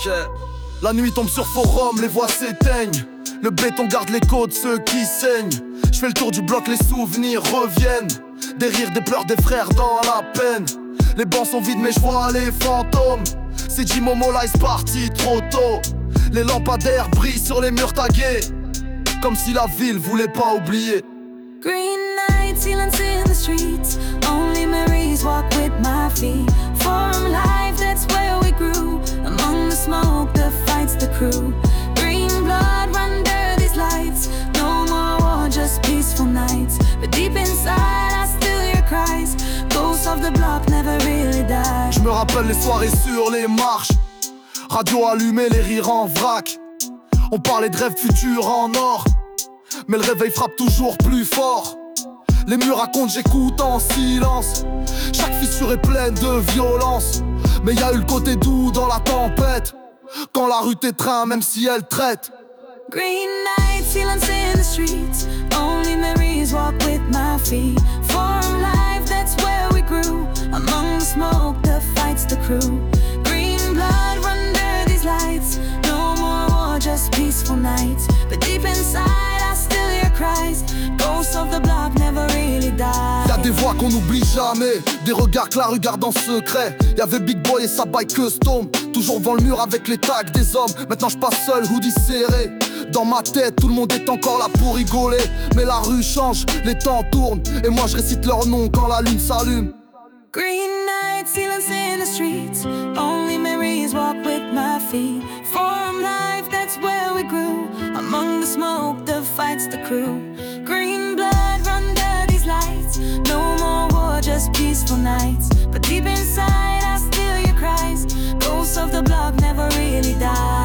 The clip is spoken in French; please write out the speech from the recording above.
La nuit tombe sur Forum, les voix s'éteignent. Le béton garde l'écho de ceux qui saignent. Je fais le tour du bloc, les souvenirs reviennent. Des rires, des pleurs, des frères dans la peine. Les bancs sont vides mais je vois les fantômes. C'est Jim Mola est parti trop tôt. Les lampadaires brillent sur les murs tagués, comme si la ville voulait pas oublier. Green night, silence in the streets. Only memories walk with my feet. Forum life, that's where we grew. Among the smoke, the fights, the crew. Green blood run under these lights. No more war, just peaceful nights. But deep inside, I still hear cries. Ghosts of the block never really die. Je me rappelle les soirées sur les marches. Radio allumée, les rires en vrac. On parlait de rêves futurs en or, mais le réveil frappe toujours plus fort. Les murs racontent, j'écoute en silence. Chaque fissure est pleine de violence, mais y a eu le côté doux dans la tempête. Quand la rue t'étreint, même si elle traite. Green night, silence in the streets. Only memories walk with my feet. Forum life, that's where we grew. Among the smoke, the fights, the crew. Green blood run under these lights. No more war, just peaceful nights. But deep inside, I still hear cries. Ghosts of the block never really die. Y'a des voix qu'on n'oublie jamais, des regards que la rue garde en secret. Y'avait Big Boy et sa bike custom, toujours devant le mur avec les tags des hommes. Maintenant je passe seul, hoodie serré. Dans ma tête, tout le monde est encore là pour rigoler. Mais la rue change, les temps tournent, et moi je récite leur nom quand la lune s'allume. Green night, silence in the streets. Only memories walk with my feet. Forum life, that's where we grew. Among the smoke, the fights, the crew. Green blood run under these lights. No more war, just peaceful nights. But deep inside, I still hear cries. Ghosts of the block never really die.